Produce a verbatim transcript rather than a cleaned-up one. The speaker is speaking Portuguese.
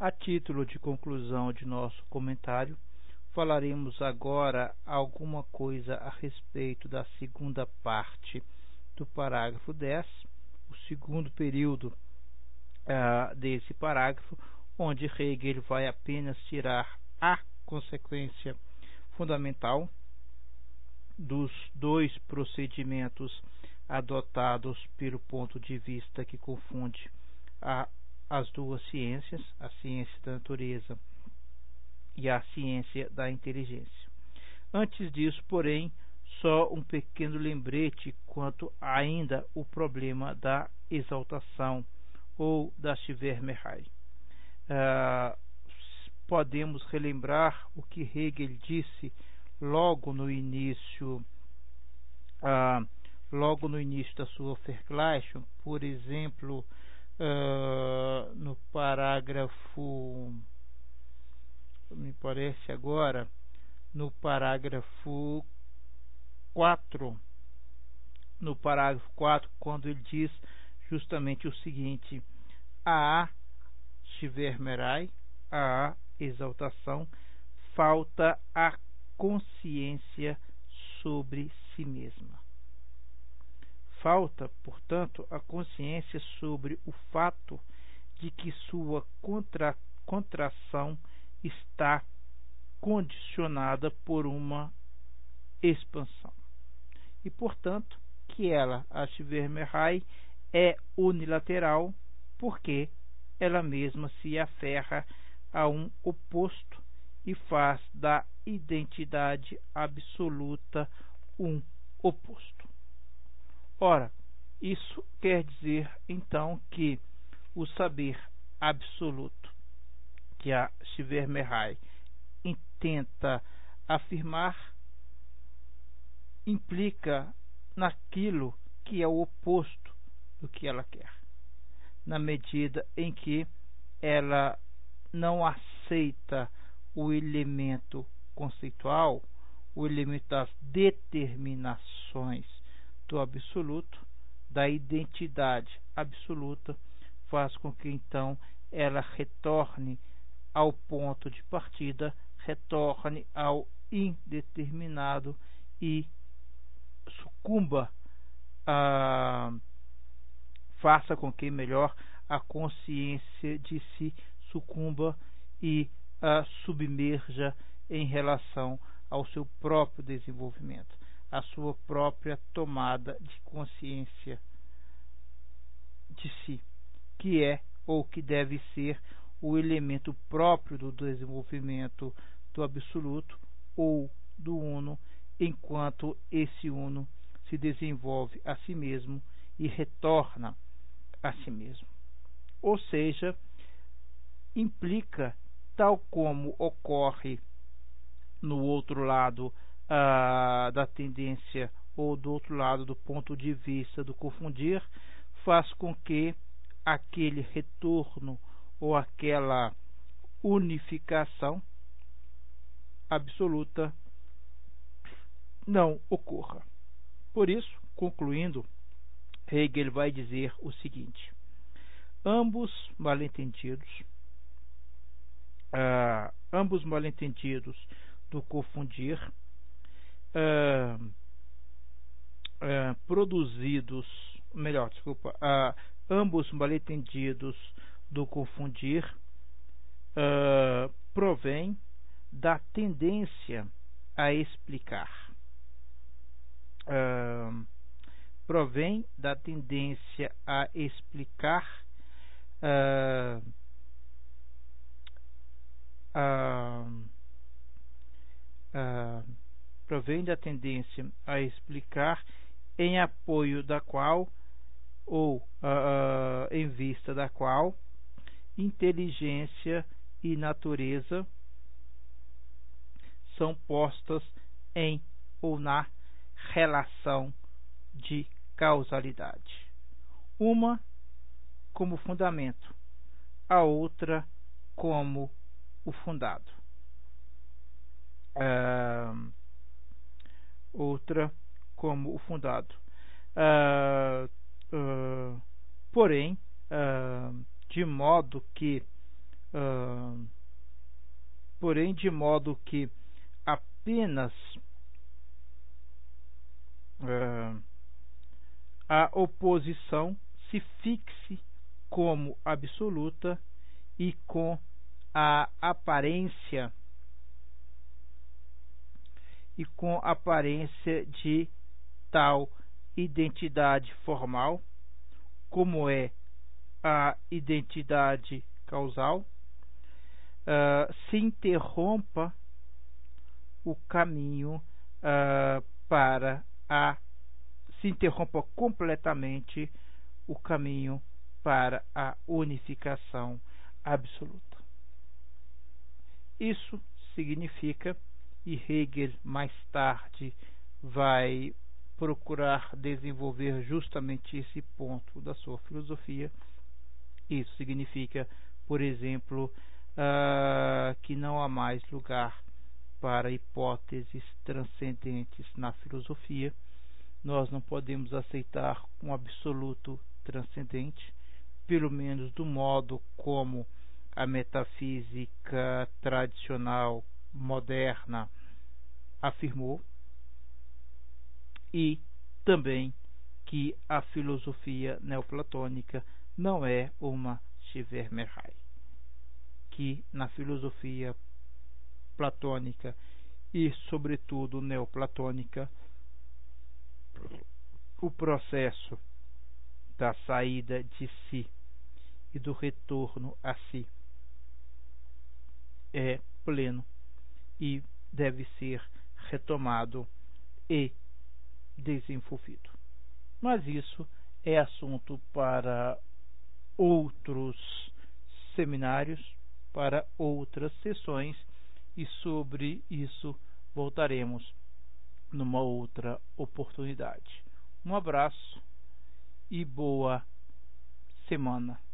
A título de conclusão de nosso comentário, falaremos agora alguma coisa a respeito da segunda parte do parágrafo dez, o segundo período uh, desse parágrafo, onde Hegel vai apenas tirar a consequência fundamental dos dois procedimentos adotados pelo ponto de vista que confunde a, as duas ciências, a ciência da natureza e a ciência da inteligência. Antes disso, porém, só um pequeno lembrete quanto ainda o problema da exaltação ou da Schwärmerei. Uh, podemos relembrar o que Hegel disse logo no início uh, logo no início da sua Vergleichung, por exemplo, uh, no parágrafo, me parece agora, no parágrafo quatro, no parágrafo quatro, quando ele diz justamente o seguinte: a Schwärmerei, a exaltação, falta a consciência sobre si mesma. Falta, portanto, a consciência sobre o fato de que sua contra, contração está condicionada por uma expansão. E, portanto, que ela, a Schwärmerei, é unilateral porque ela mesma se aferra a um oposto e faz da identidade absoluta um oposto. Ora, isso quer dizer, então, que o saber absoluto que a Schwärmerei tenta afirmar implica naquilo que é o oposto do que ela quer, na medida em que ela não aceita o elemento conceitual, o elemento das determinações do absoluto, da identidade absoluta, faz com que então ela retorne ao ponto de partida, retorne ao indeterminado e sucumba, a, faça com que melhor a consciência de si sucumba e a submerja em relação ao seu próprio desenvolvimento, a sua própria tomada de consciência de si, que é ou que deve ser o elemento próprio do desenvolvimento do absoluto ou do uno, enquanto esse uno se desenvolve a si mesmo e retorna a si mesmo. Ou seja, implica, tal como ocorre no outro lado uh, da tendência ou do outro lado do ponto de vista do confundir, faz com que aquele retorno ou aquela unificação absoluta não ocorra. Por isso, concluindo, Hegel vai dizer o seguinte: ambos mal-entendidos, uh, ambos mal-entendidos do confundir, uh, uh, produzidos, melhor, desculpa, uh, ambos mal-entendidos do confundir uh, provém da tendência a explicar, uh, provém da tendência a explicar uh, uh, uh, provém da tendência a explicar em apoio da qual ou uh, em vista da qual inteligência e natureza são postas em ou na relação de causalidade, uma como fundamento, a outra como o fundado, uh, outra como o fundado. Uh, uh, porém, uh, de modo que uh, porém de modo que apenas uh, a oposição se fixe como absoluta e com a aparência e com a aparência de tal identidade formal, como é a identidade causal, uh, se interrompa o caminho uh, para a se interrompa completamente o caminho para a unificação absoluta. Isso significa, e Hegel mais tarde vai procurar desenvolver justamente esse ponto da sua filosofia, isso significa, por exemplo, uh, que não há mais lugar para hipóteses transcendentes na filosofia. Nós não podemos aceitar um absoluto transcendente, pelo menos do modo como a metafísica tradicional moderna afirmou, e também que a filosofia neoplatônica não é uma Schwärmerei, que na filosofia platônica e sobretudo neoplatônica o processo da saída de si e do retorno a si é pleno e deve ser retomado e desenvolvido. Mas isso é assunto para outros seminários, para outras sessões, e sobre isso voltaremos numa outra oportunidade. Um abraço e boa semana.